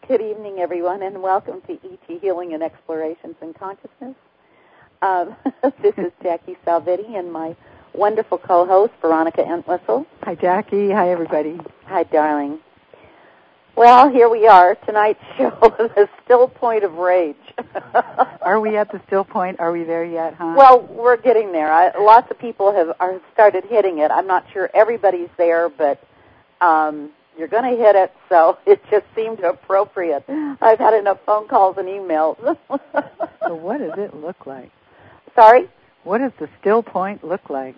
Good evening, everyone, and welcome to ET Healing and Explorations in Consciousness. This is Jackie Salvetti and my wonderful co-host, Veronica Entwistle. Hi, Jackie. Hi, everybody. Hi, darling. Well, here we are. Tonight's show is a still point of rage. Are we at the still point? Are we there yet, huh? Well, we're getting there. Lots of people have started hitting it. I'm not sure everybody's there, but you're going to hit it, so it just seemed appropriate. I've had enough phone calls and emails. So what does it look like? Sorry? What does the still point look like?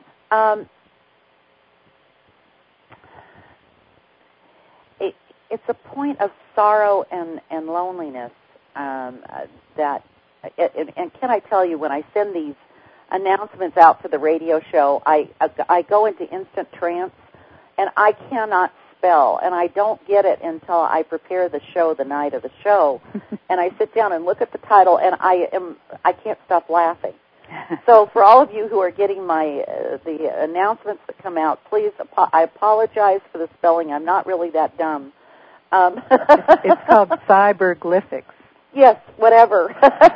It's a point of sorrow and loneliness that, and can I tell you, when I send these announcements out for the radio show, I go into instant trance, and I cannot spell, and I don't get it until I prepare the show the night of the show, and I sit down and look at the title, and I can't stop laughing. So for all of you who are getting the announcements that come out, please, I apologize for the spelling. I'm not really that dumb. It's called cyberglyphics. Yes, whatever.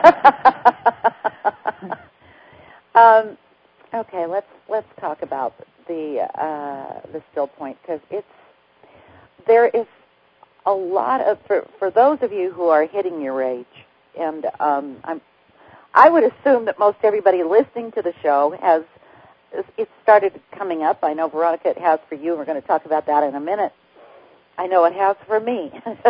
Okay, let's talk about the still point, because there is a lot of, for those of you who are hitting your rage, and I would assume that most everybody listening to the show it started coming up. I know, Veronica, it has for you, and we're going to talk about that in a minute. I know it has for me.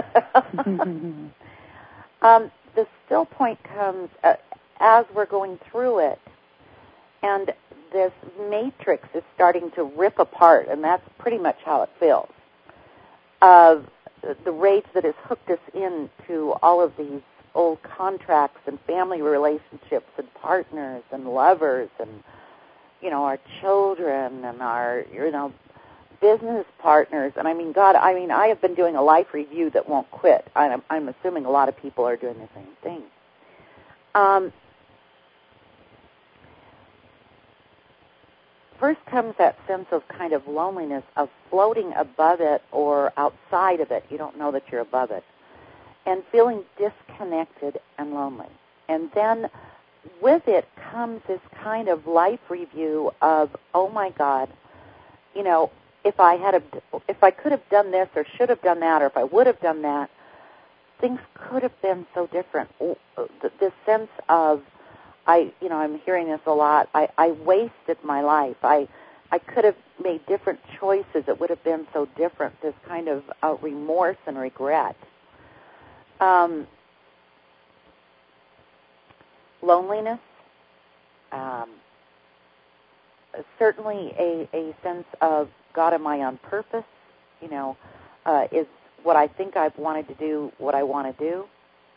The still point comes as we're going through it, and this matrix is starting to rip apart, and that's pretty much how it feels. The rage that has hooked us into all of these old contracts and family relationships and partners and lovers and, our children and our, business partners. And I have been doing a life review that won't quit. I'm assuming a lot of people are doing the same thing. First comes that sense of kind of loneliness, of floating above it or outside of it. You don't know that you're above it. And feeling disconnected and lonely. And then with it comes this kind of life review of, oh my God, if I could have done this or should have done that, or if I would have done that, things could have been so different. This sense of, I'm hearing this a lot. I wasted my life. I could have made different choices. It would have been so different. This kind of remorse and regret. Loneliness. Certainly a sense of, God, am I on purpose? Is what I think I've wanted to do what I want to do?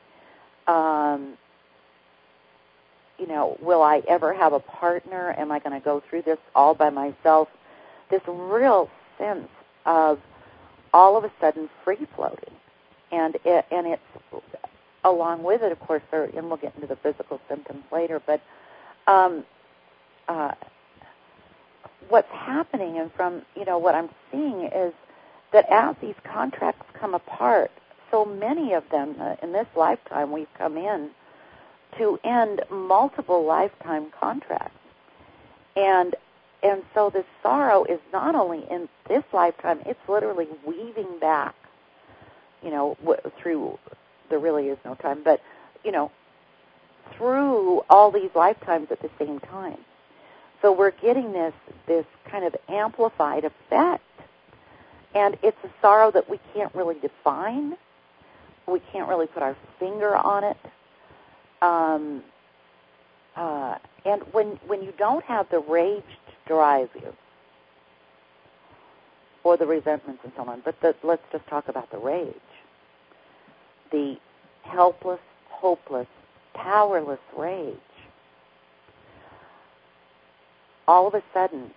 Will I ever have a partner? Am I going to go through this all by myself? This real sense of all of a sudden free-floating. And it's, along with it, of course, and we'll get into the physical symptoms later, but what's happening, and from, what I'm seeing is that as these contracts come apart, so many of them in this lifetime we've come in to end multiple lifetime contracts. And so the sorrow is not only in this lifetime, it's literally weaving back, through, there really is no time, but, through all these lifetimes at the same time. So we're getting this kind of amplified effect. And it's a sorrow that we can't really define. We can't really put our finger on it. And when you don't have the rage to drive you, or the resentments and so on, but let's just talk about the rage. The helpless, hopeless, powerless rage. All of a sudden,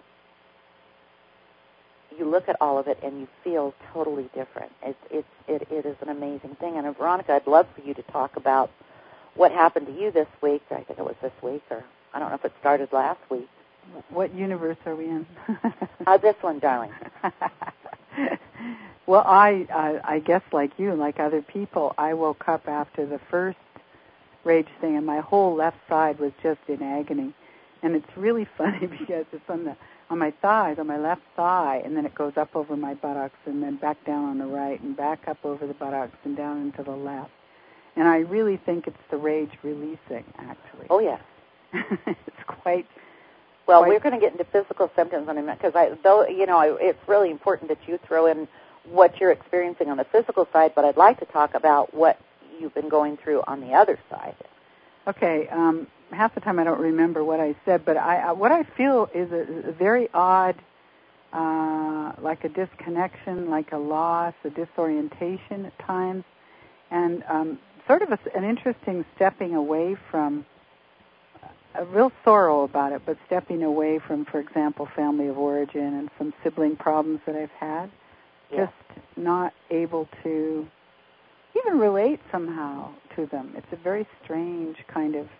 you look at all of it and you feel totally different. It is an amazing thing. And Veronica, I'd love for you to talk about what happened to you this week. I think it was this week, or I don't know if it started last week. What universe are we in? This one, darling. Well, I guess like you, like other people, I woke up after the first rage thing, and my whole left side was just in agony. And it's really funny because it's on my thighs, on my left thigh, and then it goes up over my buttocks, and then back down on the right, and back up over the buttocks, and down into the left. And I really think it's the rage releasing, actually. Oh, yeah. It's quite... Well, we're going to get into physical symptoms in a minute, because it's really important that you throw in what you're experiencing on the physical side, but I'd like to talk about what you've been going through on the other side. Okay. Half the time I don't remember what I said, but what I feel is a very odd, like a disconnection, like a loss, a disorientation at times, and sort of an interesting stepping away from, a real sorrow about it, but stepping away from, for example, family of origin and some sibling problems that I've had. Yeah. Just not able to even relate somehow to them. It's a very strange kind of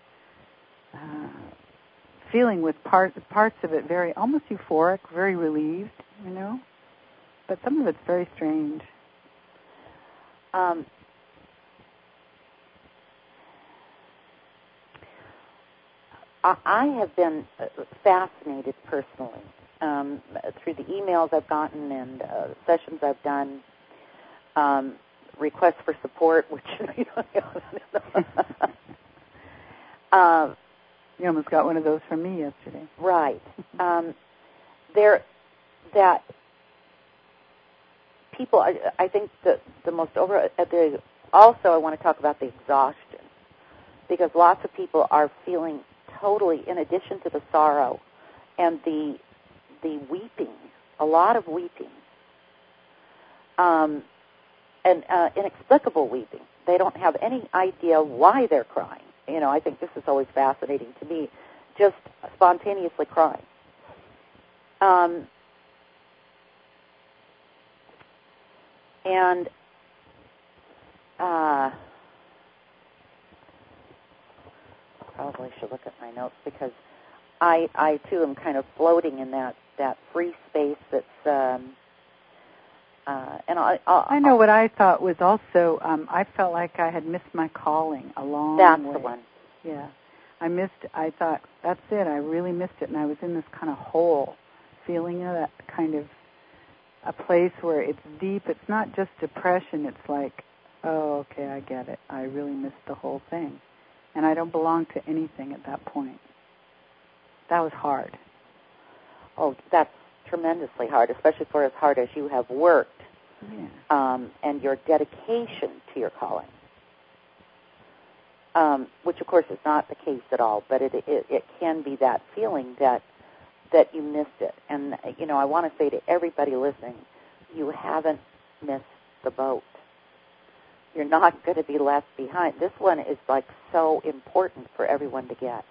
feeling with parts of it very almost euphoric, very relieved, but some of it's very strange. I have been fascinated personally through the emails I've gotten and sessions I've done, requests for support, which you almost got one of those from me yesterday. Right. People, I think the most also I want to talk about the exhaustion, because lots of people are feeling totally, in addition to the sorrow and the weeping, a lot of weeping, and inexplicable weeping. They don't have any idea why they're crying. I think this is always fascinating to me, just spontaneously crying. Probably should look at my notes, because I too am kind of floating in that free space that's and I know what I thought was also I felt like I had missed my calling a long way. That's the one. Yeah. I thought, that's it, I really missed it, and I was in this kind of hole, feeling that kind of a place where it's deep. It's not just depression, it's like, oh, okay, I get it. I really missed the whole thing. And I don't belong to anything at that point. That was hard. Oh, that's tremendously hard, especially for as hard as you have worked, and your dedication to your calling, which of course is not the case at all, but it can be that feeling that you missed it. And, I want to say to everybody listening, you haven't missed the boat. You're not going to be left behind. This one is like so important for everyone to get.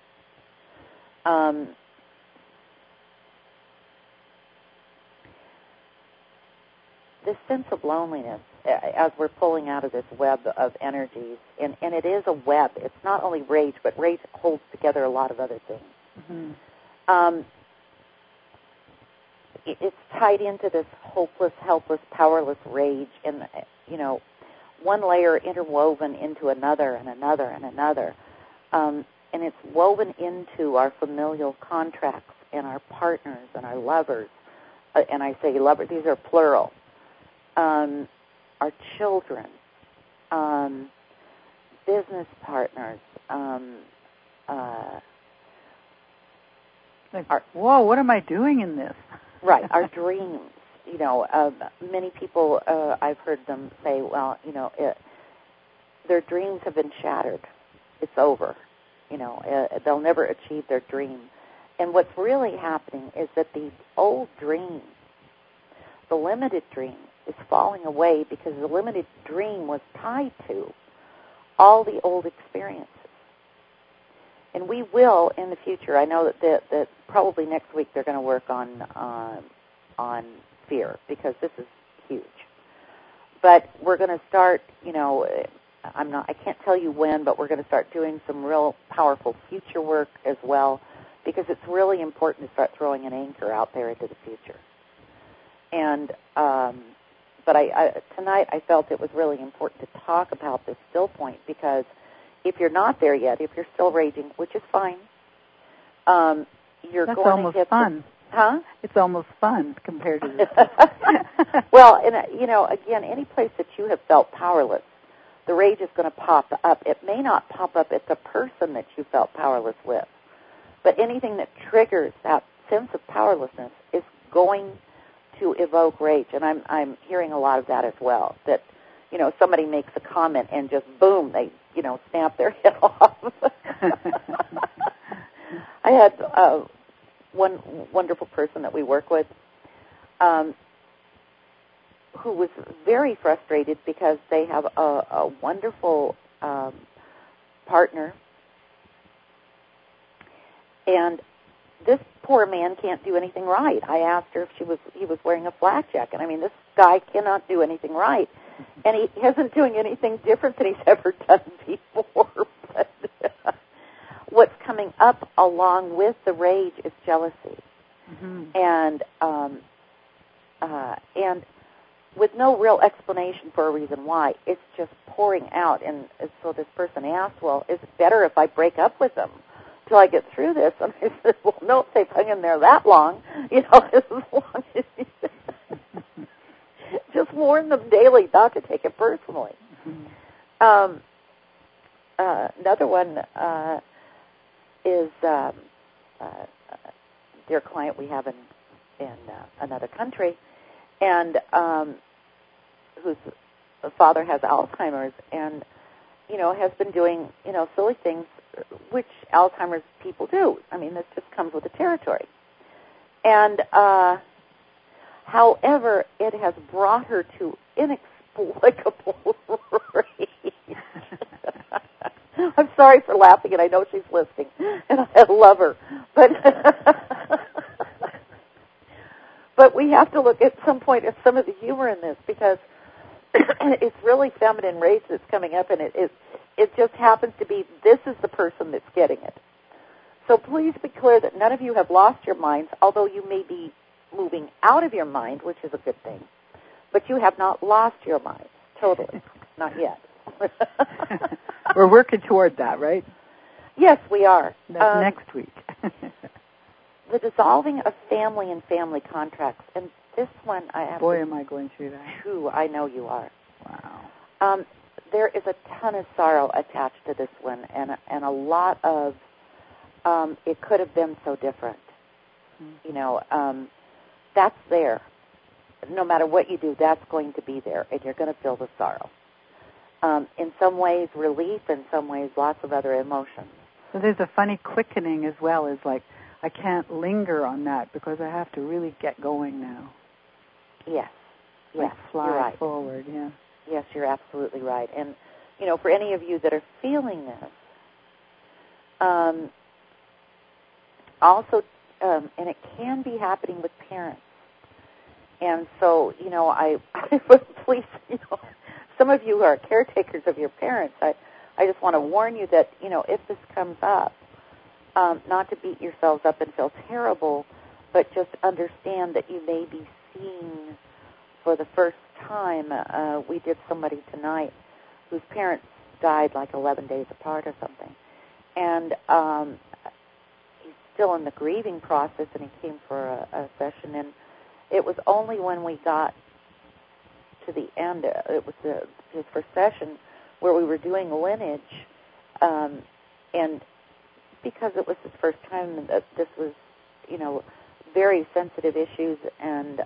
This sense of loneliness, as we're pulling out of this web of energies, and it is a web. It's not only rage, but rage holds together a lot of other things. Mm-hmm. It's tied into this hopeless, helpless, powerless rage, and, one layer interwoven into another and another and another. And it's woven into our familial contracts and our partners and our lovers. And I say lovers, these are plural. Our children, business partners. Whoa, what am I doing in this? Right, our dreams. Many people, I've heard them say, well, their dreams have been shattered. It's over. They'll never achieve their dream. And what's really happening is that the old dream, the limited dream, is falling away, because the limited dream was tied to all the old experiences. And we will, in the future, I know that probably next week they're going to work on fear, because this is huge. But we're going to start, I can't tell you when, but we're going to start doing some real powerful future work as well, because it's really important to start throwing an anchor out there into the future. And, but tonight I felt it was really important to talk about this still point, because if you're not there yet, if you're still raging, which is fine, you're That's going almost to get fun. Huh? It's almost fun compared to this. Well, and again, any place that you have felt powerless, the rage is going to pop up. It may not pop up at the person that you felt powerless with, but anything that triggers that sense of powerlessness is going to evoke rage. And I'm hearing a lot of that as well, that, somebody makes a comment and just boom, they, snap their head off. I had one wonderful person that we work with who was very frustrated because they have a wonderful partner, and this poor man can't do anything right. I asked her if he was wearing a flak jacket. I mean, this guy cannot do anything right, and he isn't doing anything different than he's ever done before. But what's coming up along with the rage is jealousy, and with no real explanation for a reason why. It's just pouring out. And so this person asked, well, is it better if I break up with them till I get through this? And I said, well, no, if they've hung in there that long, as long as you just warn them daily not to take it personally. Another one is a dear client we have in another country, and whose father has Alzheimer's, and has been doing silly things which Alzheimer's people do. I mean, this just comes with the territory. And however, it has brought her to inexplicable rage. I'm sorry for laughing, and I know she's listening, and I love her, but we have to look at some point at some of the humor in this, because it's really feminine rage that's coming up, and it just happens to be this is the person that's getting it. So please be clear that none of you have lost your minds, although you may be moving out of your mind, which is a good thing, but you have not lost your minds totally, not yet. We're working toward that, right? Yes, we are. That's next week. The dissolving of family and family contracts, and this one I have. Boy, am I going through that. Too, I know you are. Wow. There is a ton of sorrow attached to this one, and a lot of it could have been so different. That's there. No matter what you do, that's going to be there, and you're going to feel the sorrow. In some ways, relief. In some ways, lots of other emotions. So there's a funny quickening as well. Is like, I can't linger on that because I have to really get going now. Yes. Like fly you're right. forward, yeah. Yes, you're absolutely right. And, for any of you that are feeling this, also, and it can be happening with parents. And so, I please, some of you are caretakers of your parents. I just want to warn you that, if this comes up, not to beat yourselves up and feel terrible, but just understand that you may be seeing for the first time. We did somebody tonight whose parents died like 11 days apart or something. And he's still in the grieving process, and he came for a session. And it was only when we got to the end, it was his first session, where we were doing lineage, and because it was his first time, that this was, very sensitive issues, and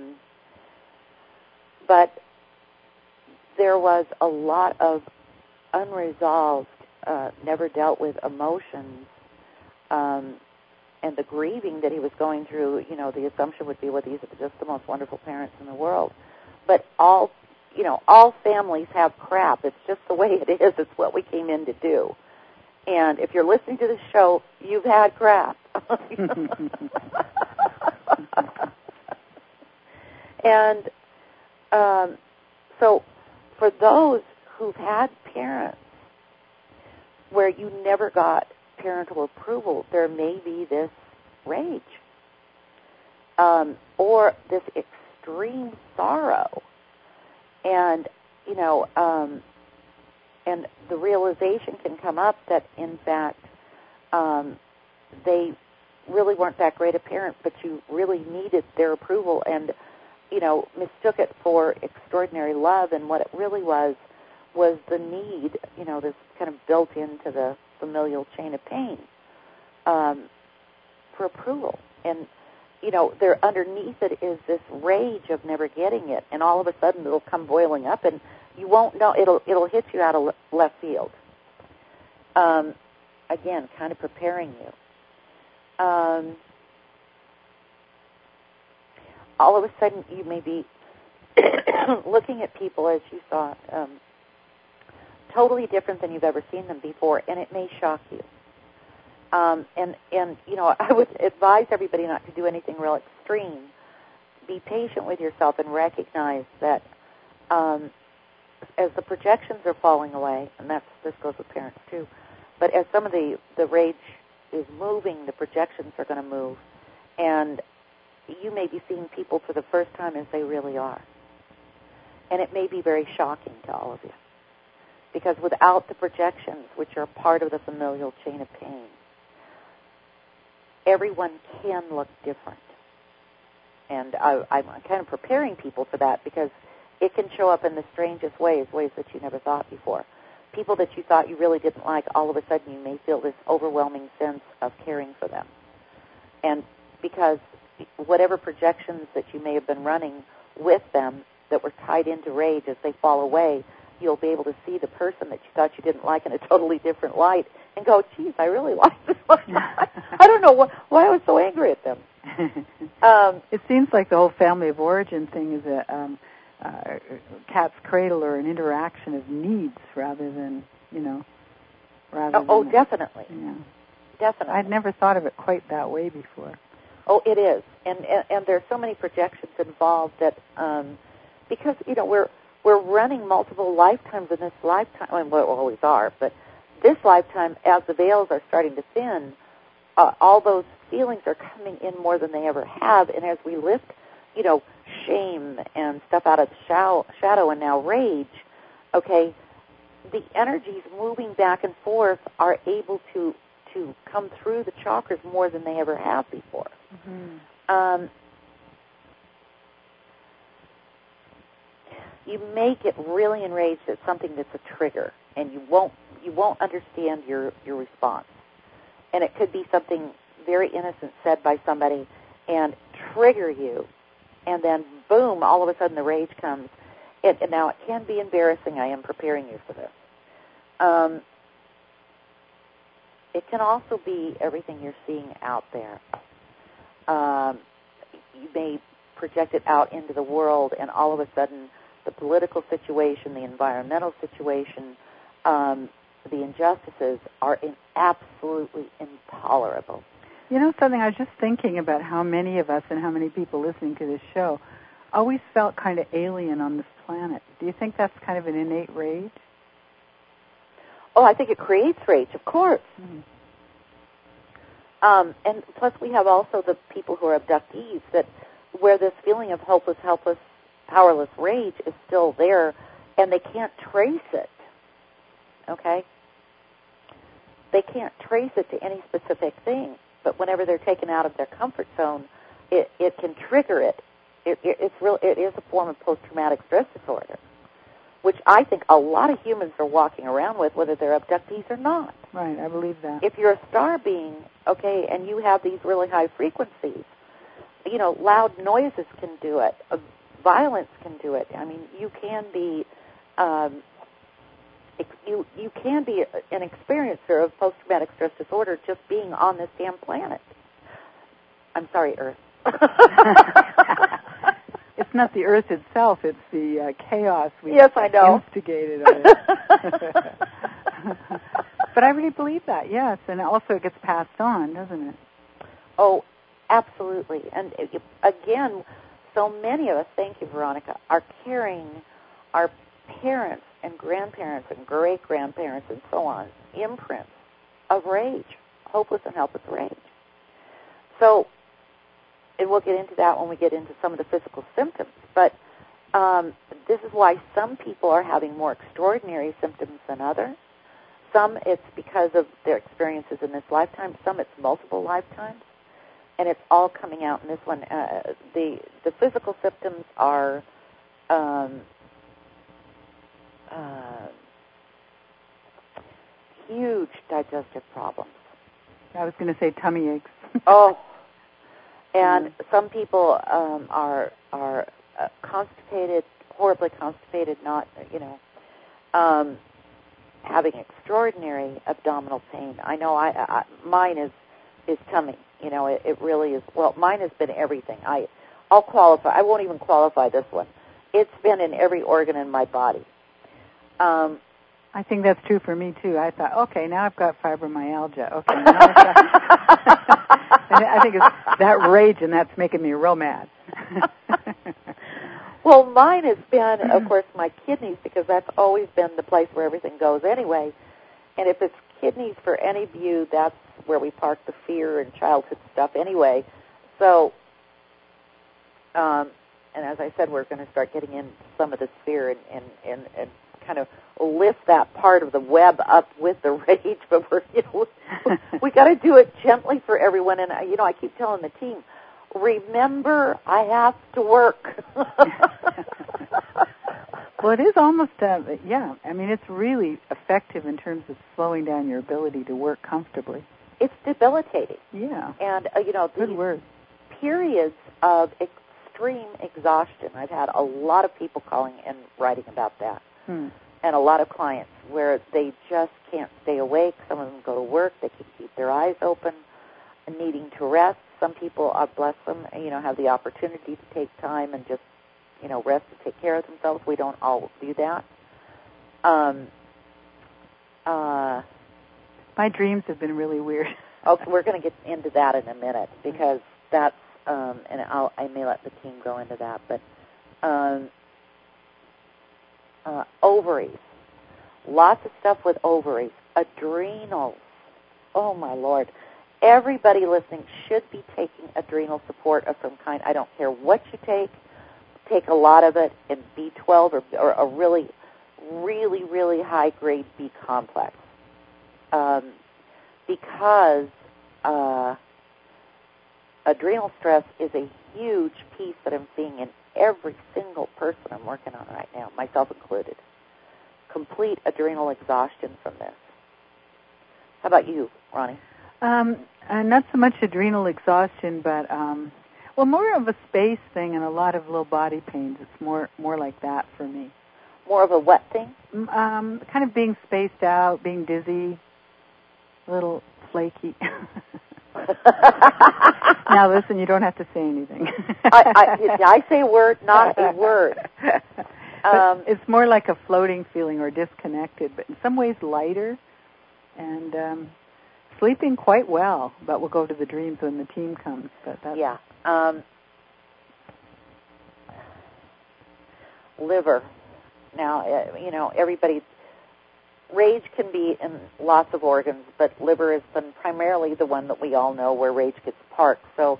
but there was a lot of unresolved, never dealt with emotions, and the grieving that he was going through. The assumption would be, well, these are just the most wonderful parents in the world, but all families have crap. It's just the way it is. It's what we came in to do. And if you're listening to the show, you've had crap. And so for those who've had parents where you never got parental approval, there may be this rage or this extreme sorrow And, and the realization can come up that, in fact, they really weren't that great a parent, but you really needed their approval and, mistook it for extraordinary love. And what it really was the need, this kind of built into the familial chain of pain for approval. And, there underneath it is this rage of never getting it, and all of a sudden it'll come boiling up, and you won't know, it'll hit you out of left field. Again, kind of preparing you. All of a sudden you may be looking at people, as you saw, totally different than you've ever seen them before, and it may shock you. And I would advise everybody not to do anything real extreme. Be patient with yourself and recognize that as the projections are falling away, and this goes with parents too, but as some of the rage is moving, the projections are going to move, and you may be seeing people for the first time as they really are. And it may be very shocking to all of you. Because without the projections, which are part of the familial chain of pain, everyone can look different. And I'm kind of preparing people for that because it can show up in the strangest ways that you never thought before. People that you thought you really didn't like, all of a sudden you may feel this overwhelming sense of caring for them. And because whatever projections that you may have been running with them that were tied into rage, as they fall away, you'll be able to see the person that you thought you didn't like in a totally different light and go, geez, I really like this one. I don't know why I was so angry at them. It seems like the whole family of origin thing is a cat's cradle or an interaction of needs rather than, definitely. Yeah. Definitely. I'd never thought of it quite that way before. Oh, it is. And there's so many projections involved that, because, we're running multiple lifetimes in this lifetime. I mean, we always are, but this lifetime, as the veils are starting to thin, all those feelings are coming in more than they ever have. And as we lift, shame and stuff out of the shadow and now rage, okay, the energies moving back and forth are able to come through the chakras more than they ever have before. Mm-hmm. You may get really enraged at something that's a trigger, and you won't understand your response. And it could be something very innocent said by somebody and trigger you, and then boom, all of a sudden the rage comes. And now it can be embarrassing. I am preparing you for this. It can also be everything you're seeing out there. You may project it out into the world, and all of a sudden the political situation, the environmental situation, the injustices are absolutely intolerable. You know something, I was just thinking about how many of us and how many people listening to this show always felt kind of alien on this planet. Do you think that's kind of an innate rage? Oh, I think it creates rage, of course. Mm-hmm. And plus we have also the people who are abductees, that where this feeling of hopeless, powerless rage is still there, and they can't trace it, okay? They can't trace it to any specific thing, but whenever they're taken out of their comfort zone, it can trigger it. It is a form of post-traumatic stress disorder, which I think a lot of humans are walking around with, whether they're abductees or not. Right, I believe that. If you're a star being, okay, and you have these really high frequencies, loud noises can do it. Violence can do it. I mean, you can be you can be an experiencer of post-traumatic stress disorder just being on this damn planet. I'm sorry, Earth. It's not the Earth itself; it's the chaos we instigated on it. But I really believe that, yes, and also it gets passed on, doesn't it? Oh, absolutely. And again, so many of us, thank you, Veronica, are carrying our parents and grandparents and great-grandparents and so on, imprints of rage, hopeless and helpless rage. So, and we'll get into that when we get into some of the physical symptoms, but This is why some people are having more extraordinary symptoms than others. Some it's because of their experiences in this lifetime. Some it's multiple lifetimes. And it's all coming out in this one. The physical symptoms are huge digestive problems. I was going to say tummy aches. Oh, and some people are constipated, horribly constipated, not having extraordinary abdominal pain. I know mine is tummy. It really is. Well, mine has been everything. I'll qualify. I won't even qualify this one. It's been in every organ in my body. I think that's true for me, too. I thought, okay, now I've got fibromyalgia. Okay, now I've got... I think it's that rage, and that's making me real mad. Well, mine has been, of course, my kidneys, because that's always been the place where everything goes anyway. And if it's kidneys for any of you, that's where we park the fear and childhood stuff anyway. So, and as I said, we're going to start getting into some of this fear and kind of lift that part of the web up with the rage, but we got to do it gently for everyone. And I keep telling the team, remember, I have to work. Well, it is almost, yeah. I mean, it's really effective in terms of slowing down your ability to work comfortably. It's debilitating. Yeah. And, good word. Periods of extreme exhaustion. I've had a lot of people calling and writing about that. And a lot of clients where they just can't stay awake. Some of them go to work. They can keep their eyes open, needing to rest. Some people, bless them, have the opportunity to take time and just, rest and take care of themselves. We don't all do that. My dreams have been really weird. Okay, we're going to get into that in a minute because that's, and I may let the team go into that, but ovaries. Lots of stuff with ovaries. Adrenals. Oh, my Lord. Everybody listening should be taking adrenal support of some kind. I don't care what you take. Take a lot of it in B12 or a really, really, really high-grade B complex. Because adrenal stress is a huge piece that I'm seeing in every single person I'm working on right now, myself included. Complete adrenal exhaustion from this. How about you, Ronnie? Not so much adrenal exhaustion, but more of a space thing and a lot of low body pains. It's more like that for me. More of a what thing? Kind of being spaced out, being dizzy, a little flaky. Now listen, you don't have to say anything. I say a word, not a word. It's more like a floating feeling or disconnected, but in some ways lighter and sleeping quite well. But we'll go to the dreams when the team comes. But that's... Yeah. Liver. Now, everybody... Rage can be in lots of organs, but liver has been primarily the one that we all know where rage gets parked. So,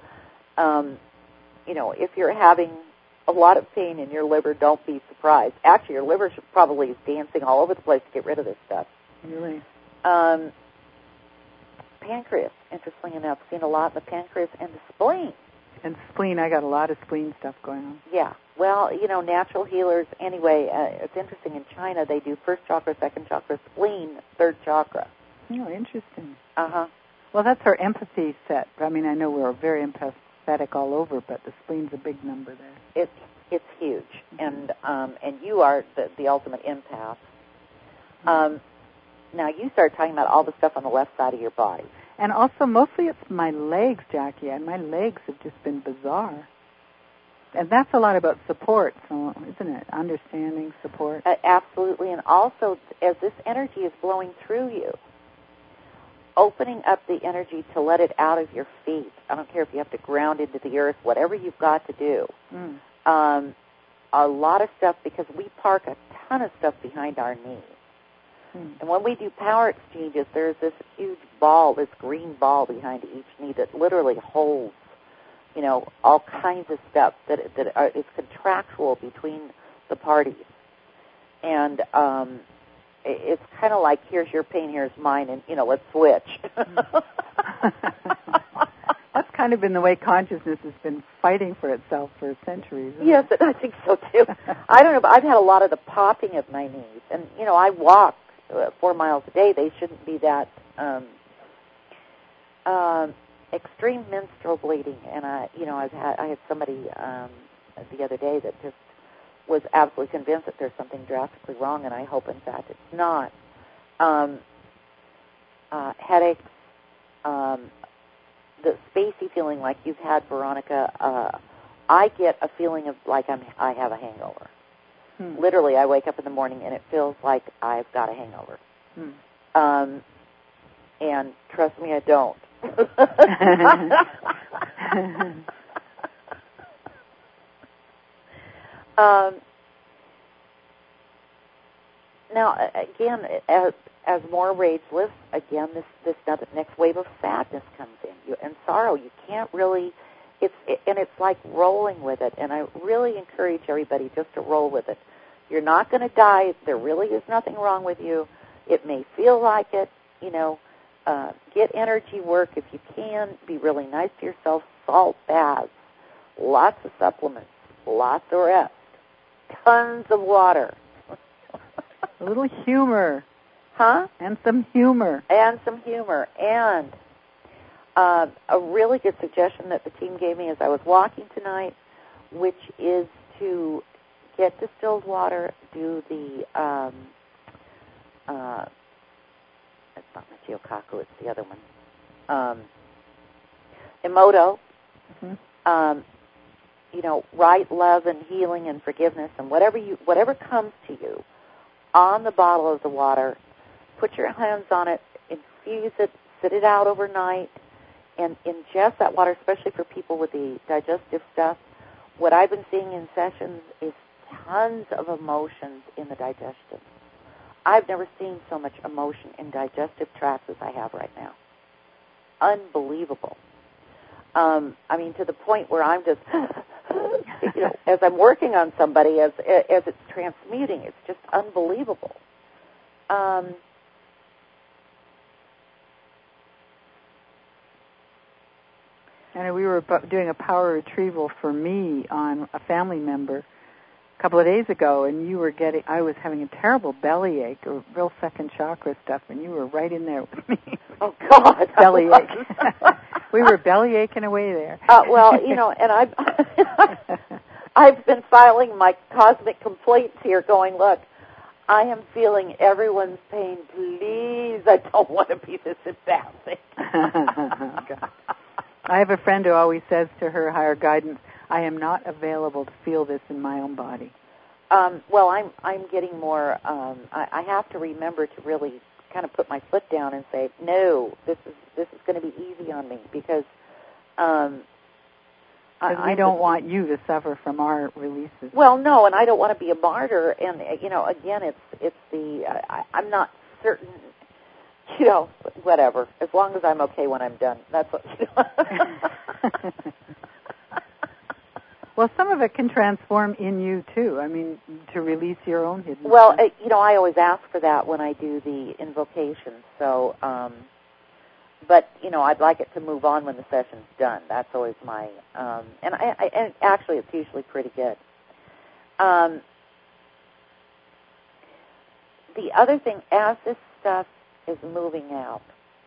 if you're having a lot of pain in your liver, don't be surprised. Actually, your liver probably is dancing all over the place to get rid of this stuff. Really? Pancreas, interestingly enough, seen a lot in the pancreas and the spleen. And spleen, I got a lot of spleen stuff going on. Yeah. Well, natural healers, anyway, it's interesting. In China, they do first chakra, second chakra, spleen, third chakra. Oh, interesting. Uh-huh. Well, that's our empathy set. I mean, I know we're very empathetic all over, but the spleen's a big number there. It's huge, and you are the ultimate empath. Now, you start talking about all the stuff on the left side of your body. And also, mostly it's my legs, Jackie, and my legs have just been bizarre. And that's a lot about support, so isn't it? Understanding, support. Absolutely, and also, as this energy is blowing through you, opening up the energy to let it out of your feet. I don't care if you have to ground into the earth, whatever you've got to do. A lot of stuff, because we park a ton of stuff behind our knees. And when we do power exchanges, there's this huge ball, this green ball behind each knee that literally holds, all kinds of stuff that is contractual between the parties. And it's kind of like, here's your pain, here's mine, and, let's switch. That's kind of been the way consciousness has been fighting for itself for centuries. Yes, I think so, too. I don't know, but I've had a lot of the popping of my knees. And, I walk 4 miles a day. They shouldn't be that extreme menstrual bleeding. And, I had somebody the other day that just was absolutely convinced that there's something drastically wrong, and I hope, in fact, it's not. Headaches, the spacey feeling like you've had, Veronica. I get a feeling of like I have a hangover. Literally, I wake up in the morning and it feels like I've got a hangover. And trust me, I don't. Now, again, as more rage lifts, again, this next wave of sadness comes in, and sorrow. You can't really, it's like rolling with it, and I really encourage everybody just to roll with it. You're not going to die. There really is nothing wrong with you. It may feel like it, get energy work if you can. Be really nice to yourself. Salt baths, lots of supplements, lots of rest, tons of water. A little humor. Huh? And some humor. And a really good suggestion that the team gave me as I was walking tonight, which is to get distilled water, do the, it's not Michio-kaku, it's the other one, Emoto, right love and healing and forgiveness and whatever comes to you on the bottle of the water. Put your hands on it, infuse it, sit it out overnight, and ingest that water, especially for people with the digestive stuff. What I've been seeing in sessions is tons of emotions in the digestion. I've never seen so much emotion in digestive tracts as I have right now. Unbelievable. To the point where I'm just, as I'm working on somebody, as it's transmuting, it's just unbelievable. And we were doing a power retrieval for me on a family member a couple of days ago, and I was having a terrible bellyache, or real second chakra stuff, and you were right in there with me. Oh, God. Bellyache. We were bellyaching away there. And I've been filing my cosmic complaints here going, look, I am feeling everyone's pain. Please, I don't want to be this empathic. I have a friend who always says to her higher guidance, I am not available to feel this in my own body. I'm getting more, I have to remember to really kind of put my foot down and say, no, this is going to be easy on me, because we don't want you to suffer from our releases. Well, no, and I don't want to be a martyr, and, again, it's the, I'm not certain, whatever, as long as I'm okay when I'm done. That's what, Well, some of it can transform in you, too. To release your own hidden stuff. I always ask for that when I do the invocation. So, but, I'd like it to move on when the session's done. That's always my, and actually it's usually pretty good. The other thing, as this stuff is moving out,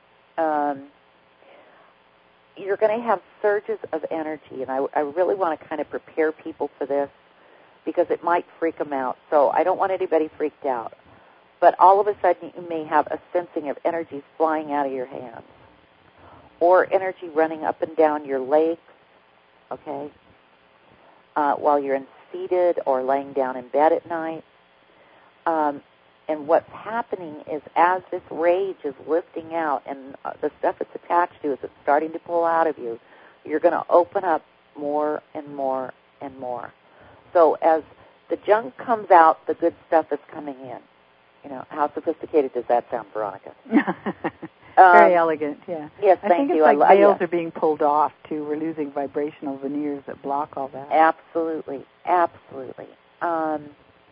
you're going to have surges of energy, and I really want to kind of prepare people for this because it might freak them out. So I don't want anybody freaked out. But all of a sudden you may have a sensing of energy flying out of your hands or energy running up and down your legs, okay, while you're seated or laying down in bed at night. And what's happening is as this rage is lifting out and the stuff it's attached to, as it's starting to pull out of you, you're going to open up more and more and more. So as the junk comes out, the good stuff is coming in. How sophisticated does that sound, Veronica? Very elegant, yeah. Yes, I thank think you. it's like veils are being pulled off, too. We're losing vibrational veneers that block all that. Absolutely, absolutely.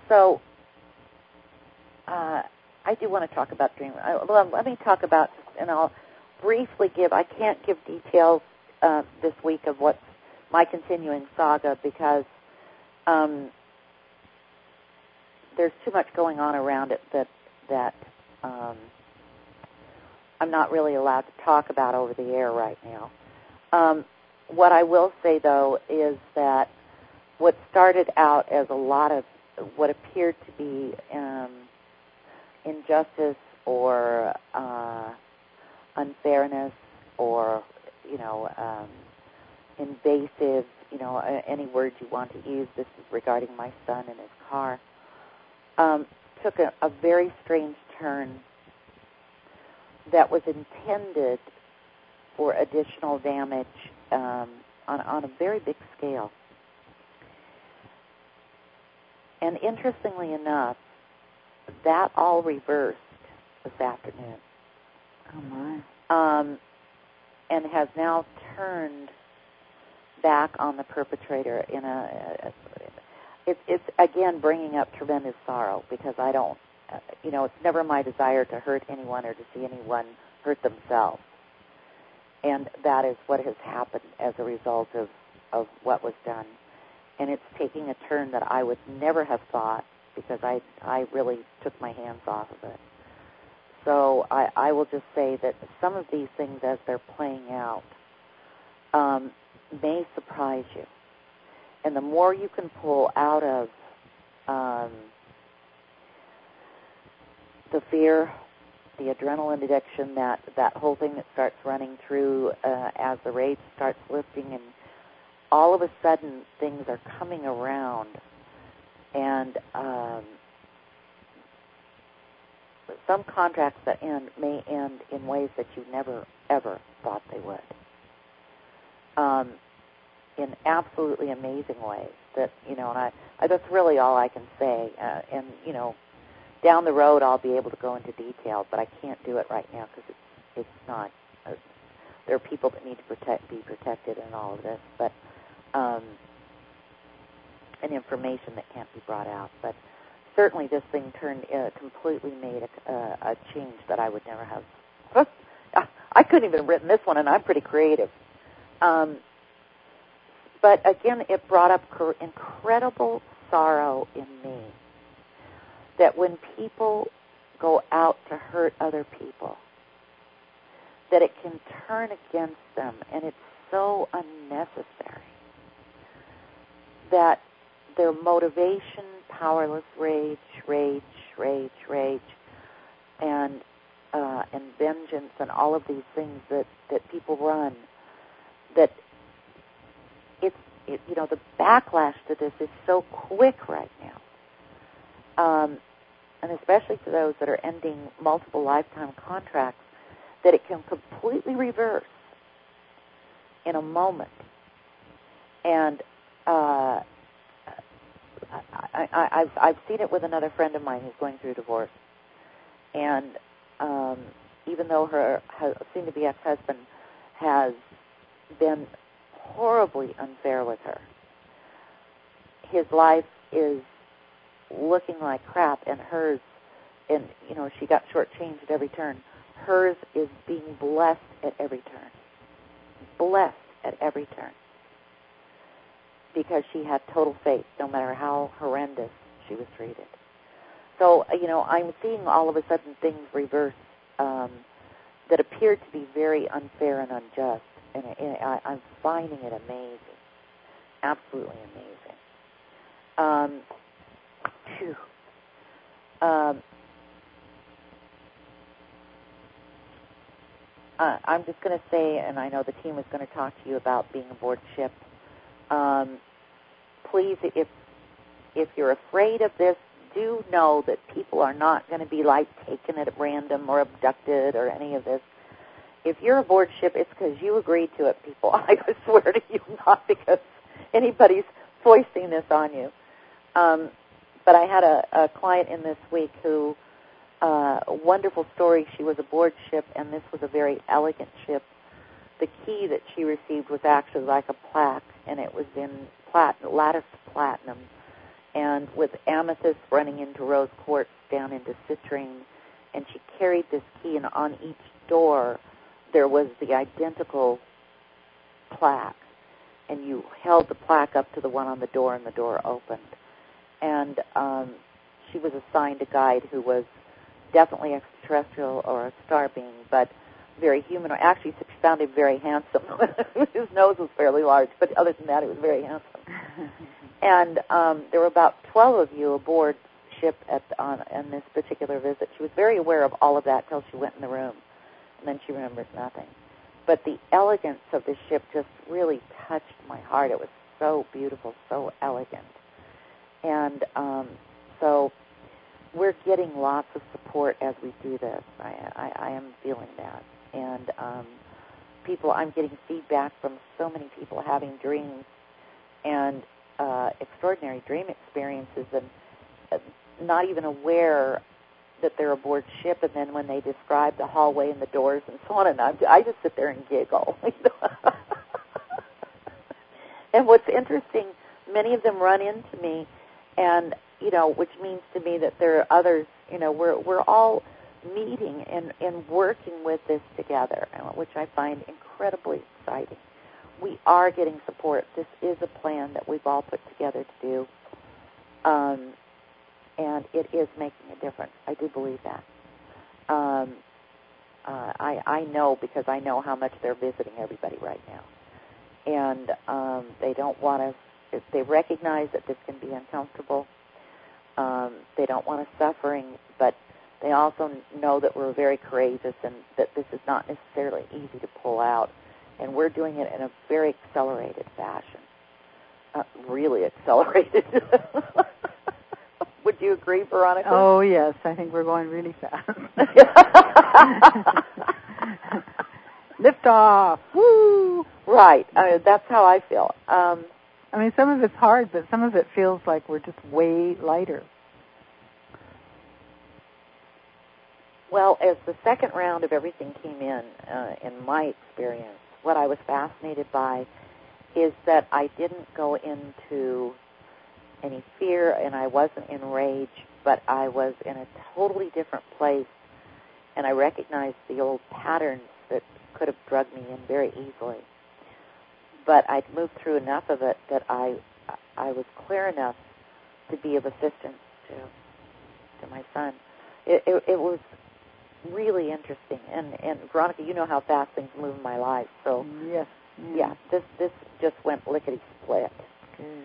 So I do want to talk about dream. Let me talk about, and I'll briefly give. I can't give details this week of what's my continuing saga because there's too much going on around it that I'm not really allowed to talk about over the air right now. What I will say, though, is that what started out as a lot of what appeared to be injustice or unfairness or, invasive, any word you want to use, this is regarding my son and his car, took a very strange turn that was intended for additional damage on a very big scale. And interestingly enough, that all reversed this afternoon. Oh, my. And has now turned back on the perpetrator in it's again bringing up tremendous sorrow because I don't, it's never my desire to hurt anyone or to see anyone hurt themselves. And that is what has happened as a result of what was done. And it's taking a turn that I would never have thought because I really took my hands off of it. So I will just say that some of these things as they're playing out may surprise you. And the more you can pull out of the fear, the adrenaline addiction, that whole thing that starts running through as the rage starts lifting, and all of a sudden things are coming around, and some contracts that end may end in ways that you never, ever thought they would. In absolutely amazing ways that, and I that's really all I can say. And, down the road I'll be able to go into detail, but I can't do it right now because it's not, there are people that need to be protected in all of this, but, and information that can't be brought out. But certainly this thing completely made a change that I would never have. I couldn't even have written this one, and I'm pretty creative. But again, it brought up incredible sorrow in me that when people go out to hurt other people, that it can turn against them, and it's so unnecessary that their motivation, powerless rage, and vengeance, and all of these things that people run, that the backlash to this is so quick right now, and especially for those that are ending multiple lifetime contracts, that it can completely reverse in a moment. And I've seen it with another friend of mine who's going through divorce, and even though her soon-to-be ex-husband has been horribly unfair with her, his life is looking like crap, and hers, and she got shortchanged at every turn. Hers is being blessed at every turn. Blessed at every turn. Because she had total faith, no matter how horrendous she was treated. So, I'm seeing all of a sudden things reverse that appeared to be very unfair and unjust, and I'm finding it amazing. Absolutely amazing. I'm just going to say, and I know the team is going to talk to you about being aboard ship. Please, if you're afraid of this, do know that people are not going to be taken at random or abducted or any of this. If you're aboard ship, it's because you agreed to it, people. I swear to you, not because anybody's foisting this on you. But I had a client in this week who, a wonderful story. She was aboard ship, and this was a very elegant ship. The key that she received was actually like a plaque, and it was in lattice platinum, and with amethyst running into rose quartz down into citrine, and she carried this key, and on each door there was the identical plaque, and you held the plaque up to the one on the door, and the door opened. And she was assigned a guide who was definitely extraterrestrial or a star being, but very human. Actually, she found him very handsome. His nose was fairly large, but other than that, he was very handsome. And there were about 12 of you aboard ship on this particular visit. She was very aware of all of that till she went in the room, and then she remembers nothing. But the elegance of the ship just really touched my heart. It was so beautiful, so elegant. And so we're getting lots of support as we do this. I am feeling that. And I'm getting feedback from so many people having dreams and extraordinary dream experiences, and not even aware that they're aboard ship, and then when they describe the hallway and the doors and so on, and I just sit there and giggle. And what's interesting, many of them run into me, and which means to me that there are others. We're all meeting and working with this together, which I find incredibly exciting. We are getting support. This is a plan that we've all put together to do, and it is making a difference. I do believe that. I know, because I know how much they're visiting everybody right now, and they don't want us. They recognize that this can be uncomfortable. They don't want us suffering, but they also know that we're very courageous and that this is not necessarily easy to pull out. And we're doing it in a very accelerated fashion. Really accelerated. Would you agree, Veronica? Oh, yes. I think we're going really fast. Lift off. Woo! Right. That's how I feel. Some of it's hard, but some of it feels like we're just way lighter. Well, as the second round of everything came in my experience, what I was fascinated by is that I didn't go into any fear and I wasn't in rage, but I was in a totally different place, and I recognized the old patterns that could have drugged me in very easily. But I'd moved through enough of it that I was clear enough to be of assistance to my son. It was really interesting, and Veronica, you know how fast things move in my life, so yes, yeah, this just went lickety split. Good.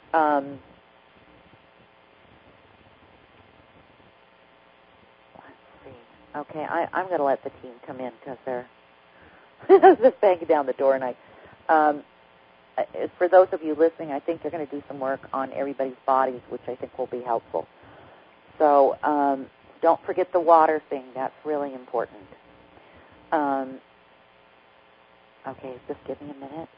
Let's see. Okay, I'm going to let the team come in because they're just banging down the door, and for those of you listening, I think they're going to do some work on everybody's bodies, which I think will be helpful. So don't forget the water thing. That's really important. Okay, just give me a minute.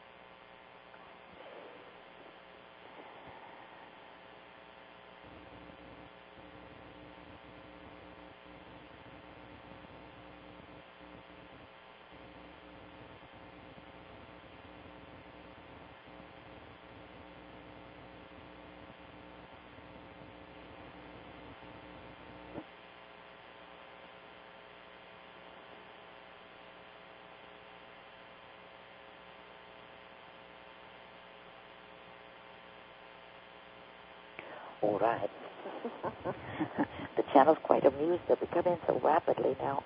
All right. The channel's quite amused that we come in so rapidly now.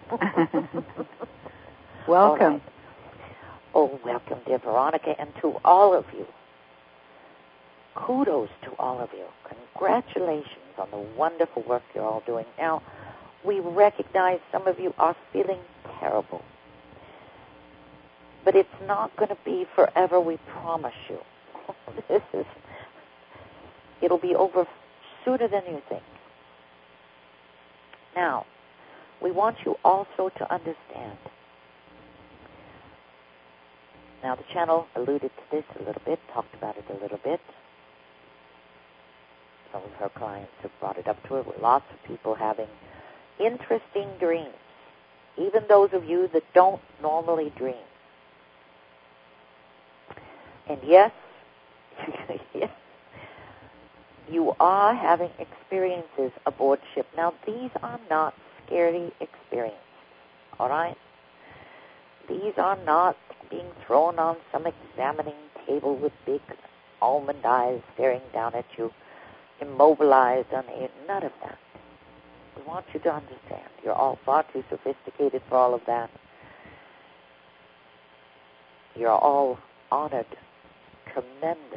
Welcome. Right. Oh, welcome, dear Veronica, and to all of you. Kudos to all of you. Congratulations on the wonderful work you're all doing. Now, we recognize some of you are feeling terrible. But it's not going to be forever, we promise you. It'll be over sooner than you think. Now, we want you also to understand. Now, the channel alluded to this a little bit, talked about it a little bit. Some of her clients have brought it up to her. Lots of people having interesting dreams, even those of you that don't normally dream. And yes, yes, you are having experiences aboard ship. Now, these are not scary experiences, all right? These are not being thrown on some examining table with big almond eyes staring down at you, immobilized on air. None of that. We want you to understand. You're all far too sophisticated for all of that. You're all honored tremendously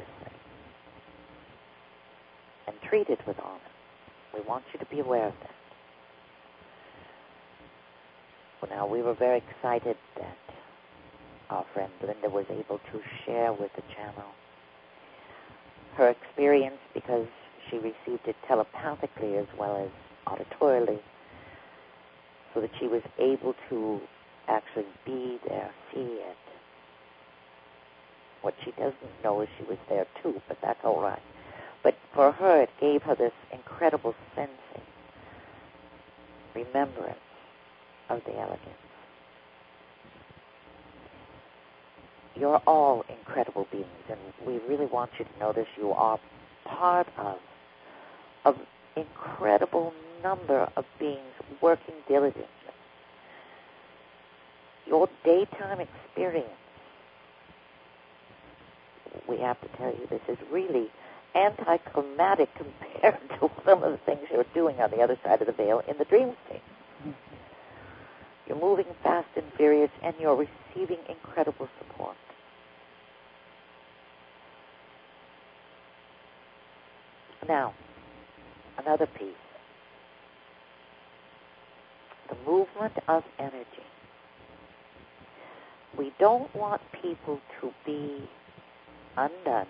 and treated with honor. We want you to be aware of that. Well, now, we were very excited that our friend Linda was able to share with the channel her experience, because she received it telepathically as well as auditorily, so that she was able to actually be there, see it. What she doesn't know is she was there too, but that's all right. But for her, it gave her this incredible sensing, remembrance of the elegance. You're all incredible beings, and we really want you to know this. You are part of an incredible number of beings working diligently. Your daytime experience, we have to tell you, this is really anticlimactic compared to some of the things you're doing on the other side of the veil in the dream state. You're moving fast and furious, and you're receiving incredible support. Now, another piece. The movement of energy. We don't want people to be undone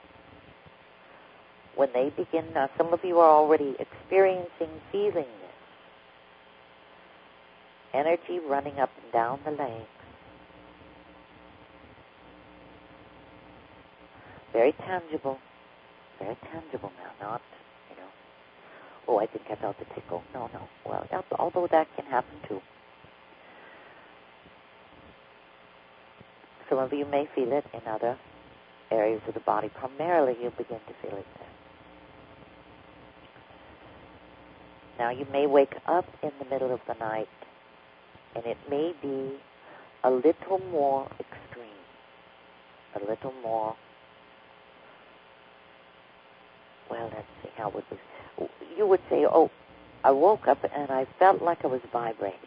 when they begin. Now, some of you are already experiencing, feeling this. Energy running up and down the legs. Very tangible. Very tangible now, not, oh, I think I felt the tickle. No. Well, although that can happen too. Some of you may feel it in other areas of the body. Primarily, you begin to feel it there. Now, you may wake up in the middle of the night, and it may be a little more extreme, a little more. Well, let's see, how would this... You would say, oh, I woke up and I felt like I was vibrating.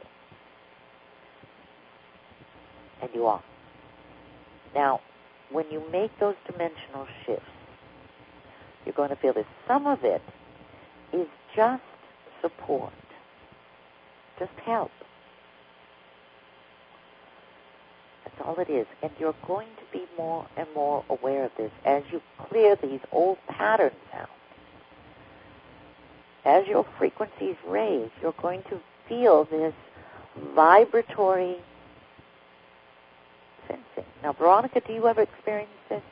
And you are. Now, when you make those dimensional shifts, you're going to feel this. Some of it is just support, just help. That's all it is. And you're going to be more and more aware of this as you clear these old patterns out. As your frequencies raise, you're going to feel this vibratory sensing. Now, Veronica, do you ever experience this?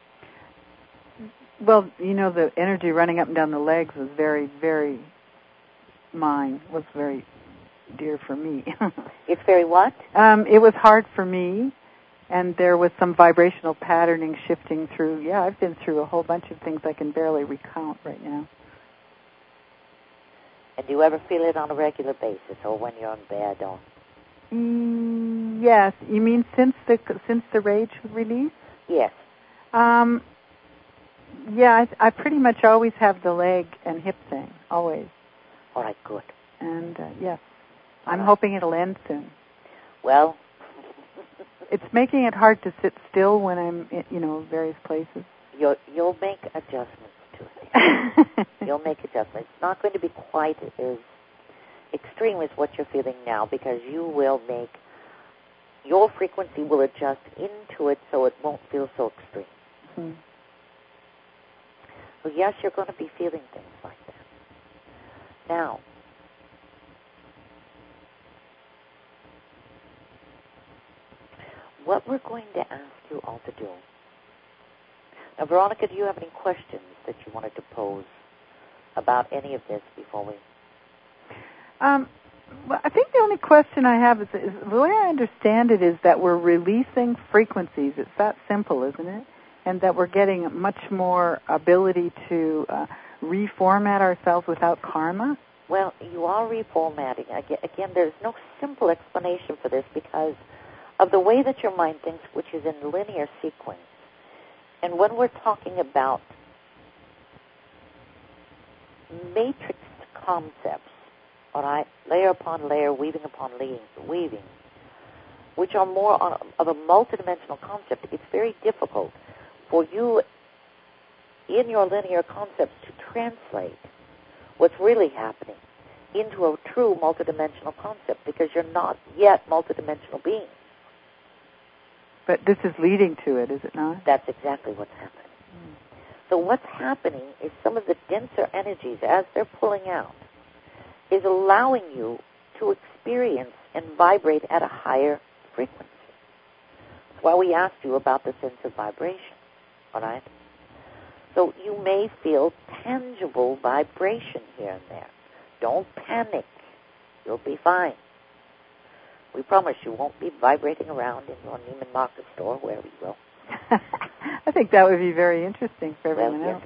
Well, the energy running up and down the legs was very, very was very dear for me. It's very what? It was hard for me, and there was some vibrational patterning shifting through. Yeah, I've been through a whole bunch of things I can barely recount right now. And do you ever feel it on a regular basis, or when you're in bed? Or? Yes. You mean since the rage release? Yes. Yeah, I pretty much always have the leg and hip thing, always. All right, good. And, yes, I'm hoping it'll end soon. Well... It's making it hard to sit still when I'm in, various places. You'll make adjustments to it. You'll make adjustments. It's not going to be quite as extreme as what you're feeling now, because your frequency will adjust into it so it won't feel so extreme. Mm-hmm. So yes, you're going to be feeling things like that. Now, what we're going to ask you all to do. Now, Veronica, do you have any questions that you wanted to pose about any of this before we... Well, I think the only question I have is the way I understand it is that we're releasing frequencies. It's that simple, isn't it? And that we're getting much more ability to reformat ourselves without karma? Well, you are reformatting. Again, there's no simple explanation for this because of the way that your mind thinks, which is in linear sequence. And when we're talking about matrixed concepts, all right, layer upon layer, weaving upon weaving, which are more of a multidimensional concept, it's very difficult for you in your linear concepts to translate what's really happening into a true multidimensional concept because you're not yet multidimensional beings. But this is leading to it, is it not? That's exactly what's happening. So what's happening is some of the denser energies, as they're pulling out, is allowing you to experience and vibrate at a higher frequency. That's why we asked you about the sense of vibration, all right? So you may feel tangible vibration here and there. Don't panic. You'll be fine. We promise you won't be vibrating around in your Neiman Marcus store, wherever you go. I think that would be very interesting for everyone else.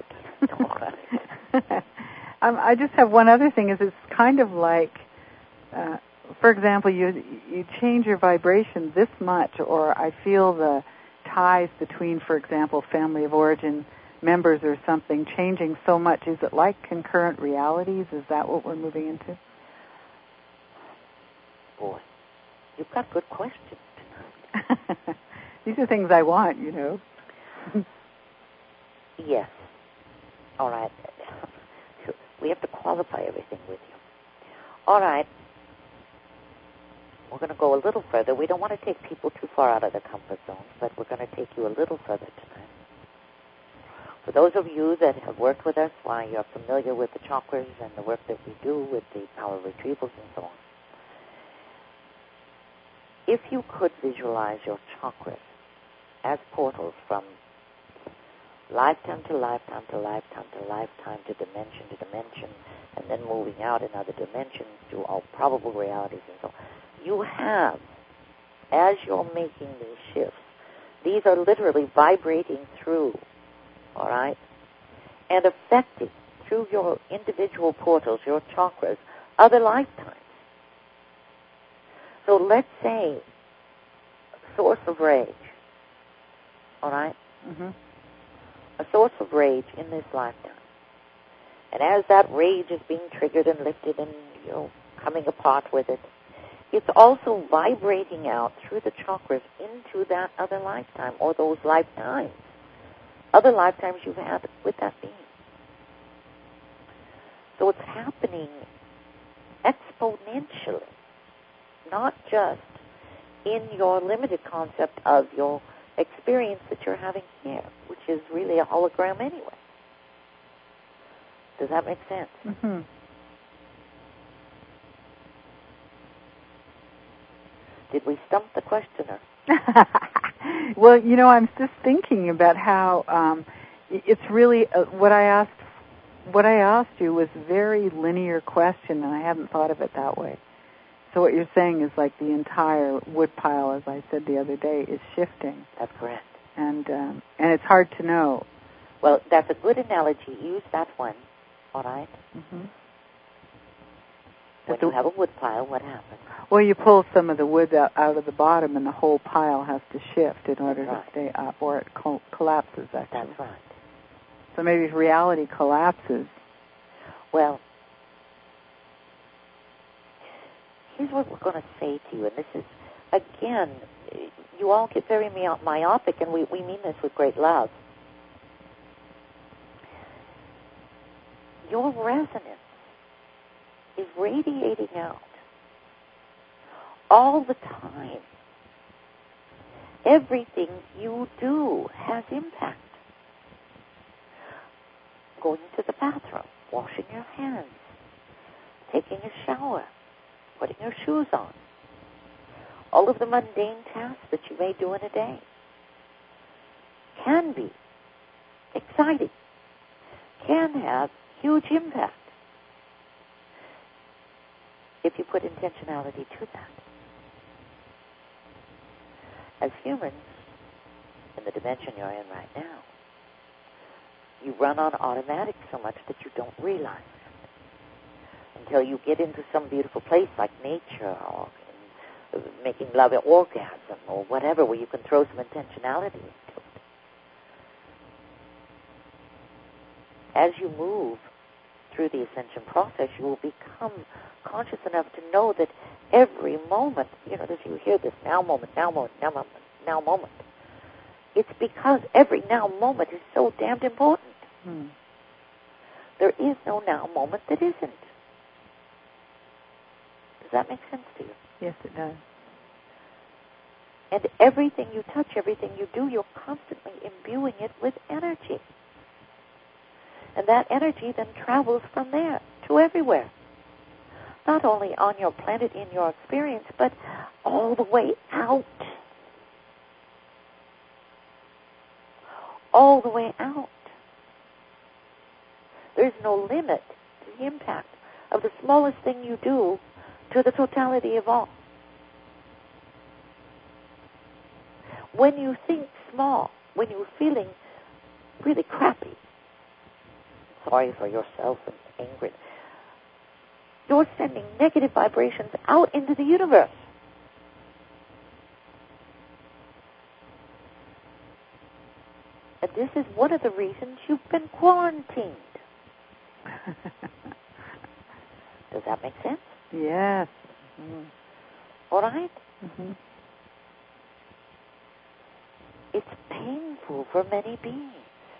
I just have one other thing. Is it's kind of like, for example, you change your vibration this much, or I feel the ties between, for example, family of origin members or something changing so much. Is it like concurrent realities? Is that what we're moving into? Boy, you've got good questions tonight. These are things I want, you know. Yes. All right. We have to qualify everything with you. All right. We're going to go a little further. We don't want to take people too far out of their comfort zones, but we're going to take you a little further tonight. For those of you that have worked with us, why you're familiar with the chakras and the work that we do with the power retrievals and so on, if you could visualize your chakras as portals from lifetime to lifetime to lifetime to lifetime to dimension, and then moving out in other dimensions to all probable realities and so on, you have, as you're making these shifts, these are literally vibrating through, all right, and affecting through your individual portals, your chakras, other lifetimes. So let's say a source of rage, all right? Mm-hmm. A source of rage in this lifetime. And as that rage is being triggered and lifted and, you know, coming apart with it, it's also vibrating out through the chakras into that other lifetime or those lifetimes, other lifetimes you've had with that being. So it's happening exponentially, not just in your limited concept of your experience that you're having here, which is really a hologram anyway. Does that make sense? Mm-hmm. Did we stump the questioner? Well, you know, I'm just thinking about how it's really what I asked you was a very linear question, and I hadn't thought of it that way. So what you're saying is like the entire wood pile, as I said the other day, is shifting. That's correct. And it's hard to know. Well, that's a good analogy. Use that one. All right? Mm-hmm. When you have a wood pile, what happens? Well, you pull some of the wood out of the bottom, and the whole pile has to shift in order to stay up, or it collapses, actually. That's right. So maybe if reality collapses... Well, here's what we're going to say to you, and this is, again, you all get very myopic, and we mean this with great love. Your resonance is radiating out all the time. Everything you do has impact. Going to the bathroom, washing your hands, taking a shower, putting your shoes on. All of the mundane tasks that you may do in a day can be exciting, can have huge impact if you put intentionality to that. As humans, in the dimension you're in right now, You run on automatic so much that you don't realize it until you get into some beautiful place like nature or making love an orgasm or whatever, where you can throw some intentionality into it. As you move through the ascension process, you will become conscious enough to know that every moment, as you hear this now moment, now moment, now moment, now moment, it's because every now moment is so damned important. There is no now moment that isn't. Does that make sense to you? Yes, it does. And everything you touch, everything you do, you're constantly imbuing it with energy. And that energy then travels from there to everywhere. Not only on your planet, in your experience, but all the way out. All the way out. There's no limit to the impact of the smallest thing you do to the totality of all. When you think small, when you're feeling really crappy, sorry for yourself and angry, you're sending negative vibrations out into the universe. And this is one of the reasons you've been quarantined. Does that make sense? Yes. All right? Mm-hmm. It's painful for many beings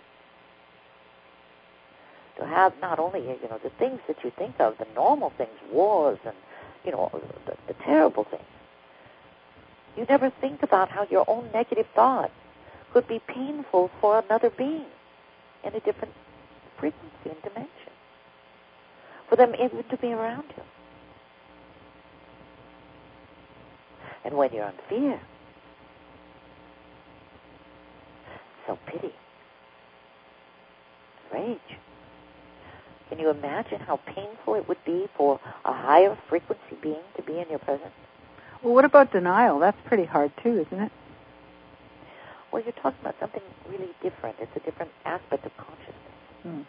to have not only, the things that you think of, the normal things, wars and, the terrible things. You never think about how your own negative thought could be painful for another being in a different frequency and dimension. For them even to be around you. And when you're in fear, self-pity, rage. Can you imagine how painful it would be for a higher frequency being to be in your presence? Well, what about denial? That's pretty hard too, isn't it? Well, you're talking about something really different. It's a different aspect of consciousness.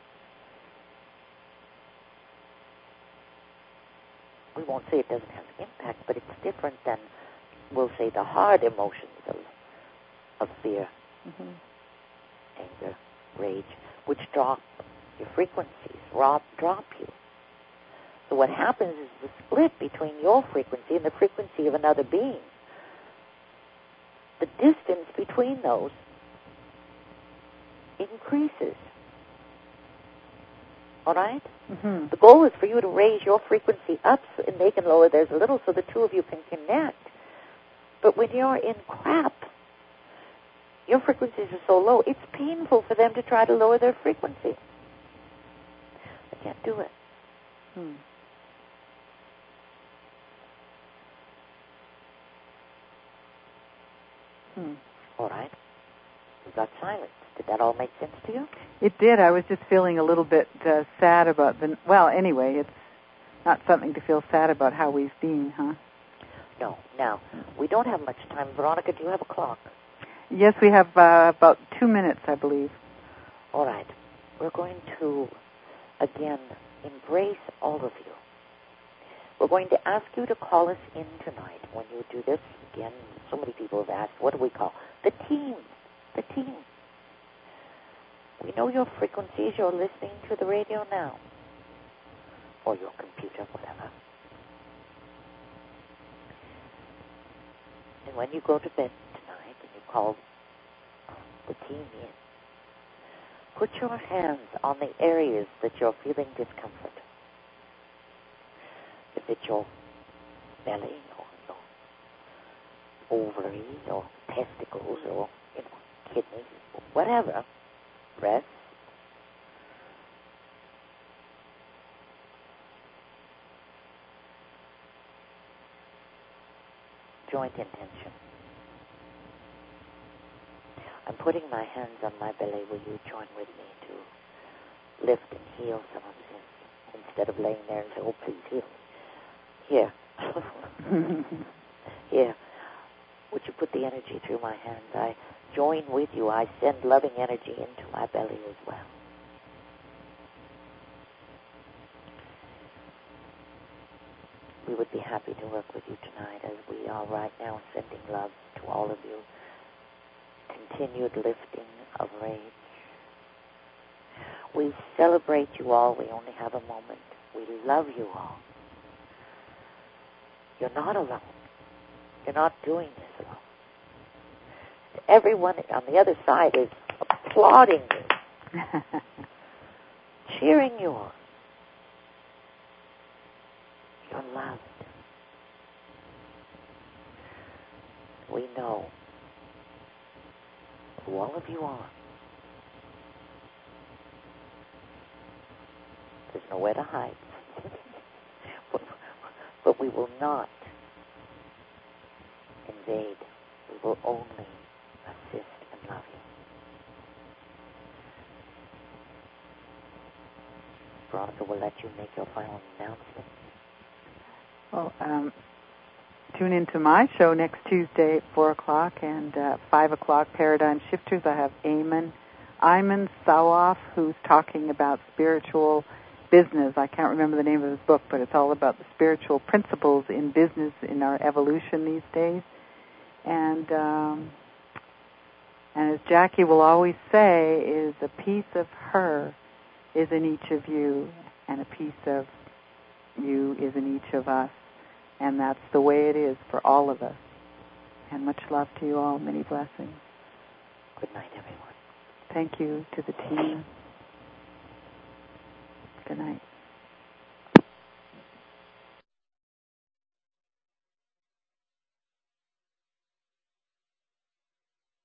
We won't say it doesn't have impact, but it's different than, we'll say, the hard emotions of fear, anger, rage, which drop your frequencies, drop you. So what happens is the split between your frequency and the frequency of another being. The distance between those increases. All right? Mm-hmm. The goal is for you to raise your frequency up and they can lower theirs a little so the two of you can connect. But when you're in crap, your frequencies are so low, it's painful for them to try to lower their frequency. They can't do it. All right? You got silence. Did that all make sense to you? It did. I was just feeling a little bit sad about anyway, it's not something to feel sad about how we've been, huh? No. Now, we don't have much time. Veronica, do you have a clock? Yes, we have about 2 minutes, I believe. All right. We're going to, again, embrace all of you. We're going to ask you to call us in tonight when you do this. Again, so many people have asked, what do we call? The team. The team. We know your frequencies. You're listening to the radio now. Or your computer, whatever. And when you go to bed tonight and you call the team in, put your hands on the areas that you're feeling discomfort. If it's your belly or your ovaries or testicles or kidneys, whatever, breasts, joint intention. I'm putting my hands on my belly. Will you join with me to lift and heal some of this instead of laying there and say, oh, please heal me. Here. Here. Would you put the energy through my hands? I join with you. I send loving energy into my belly as well. we would be happy to work with you tonight, as we are right now sending love to all of you. Continued lifting of rage. We celebrate you all. We only have a moment. We love you all. You're not alone. You're not doing this alone. Everyone on the other side is applauding you, cheering you on. You're loved. We know who all of you are. There's nowhere to hide. But we will not invade. We will only assist and love you. Veronica will let you make your final announcement. Well, tune into my show next Tuesday at 4 o'clock and 5 o'clock, Paradigm Shifters. I have Ayman Sawaf, who's talking about spiritual business. I can't remember the name of his book, but it's all about the spiritual principles in business in our evolution these days. And as Jackie will always say, is a piece of her is in each of you, and a piece of you is in each of us. And that's the way it is for all of us. And much love to you all. Many blessings. Good night, everyone. Thank you to the team. Good night.